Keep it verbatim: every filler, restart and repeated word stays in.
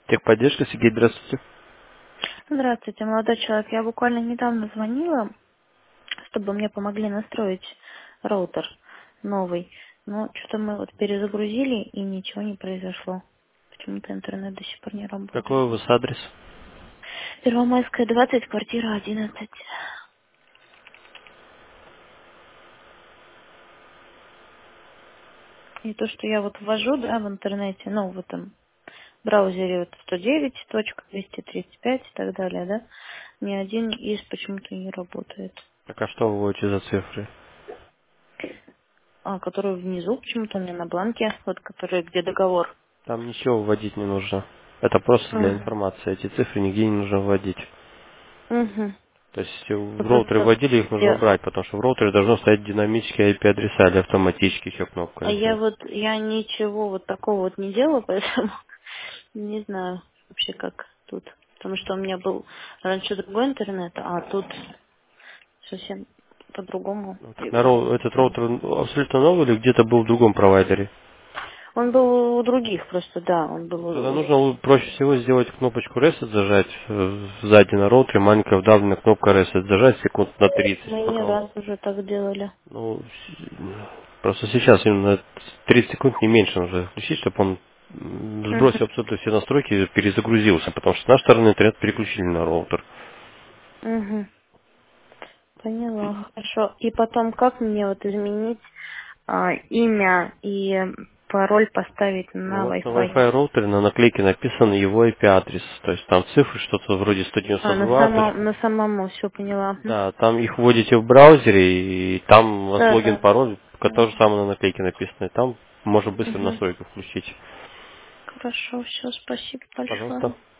Техподдержка, Сергей, здравствуйте. Здравствуйте, молодой человек. Я буквально недавно звонила, чтобы мне помогли настроить роутер новый. Но что-то мы вот перезагрузили и ничего не произошло. Почему-то интернет до сих пор не Какой работает. у вас адрес? Первомайская, двадцать, квартира одиннадцать. И то, что я вот ввожу, да, в интернете, ну, в этом браузере вот сто девять точка двести тридцать пять и так далее, да, ни один из почему-то не работает. Так а что вы вводите за цифры? А, который внизу почему-то у меня на бланке, вот который, где договор. Там ничего вводить не нужно. Это просто для Угу. информации. Эти цифры нигде не нужно вводить. Угу. То есть если Ну, в роутере просто вводили, их нужно я, убрать, потому что в роутере должно стоять динамические ай пи-адреса или автоматически еще кнопка а я нажать. вот, я ничего вот такого вот не делала, поэтому не знаю вообще как тут. Потому что у меня был раньше другой интернет, а тут совсем по-другому Ну, так на роу- является. этот роутер абсолютно новый или где-то был в другом провайдере? Он был у других просто, да, он был Ну, тогда у... нужно проще всего сделать кнопочку Reset, зажать э, сзади на роутере, маленькая вдавленная кнопка Reset, зажать секунд на тридцать, Мы не пока он. раз уже так делали. Ну, с- просто сейчас именно тридцать секунд не меньше нужно включить, чтобы он м, Угу. сбросил абсолютно все настройки и перезагрузился, потому что с нашей стороны интернет переключили на роутер. Угу. Поняла, хорошо. И потом, как мне вот изменить а, имя и пароль поставить Ну на вот на Wi-Fi? Wi-Fi роутере на наклейке написан его ай пи-адрес, то есть там цифры, что-то вроде А, на сто девяносто два, самом, точка. на самому все поняла. Мгм. Да, там их вводите в браузере, и там у вас Да, логин, да. пароль, который Поняла. самое на наклейке написано, и там можно быстро Мгм. настройку включить. Хорошо, все, спасибо большое. Пожалуйста.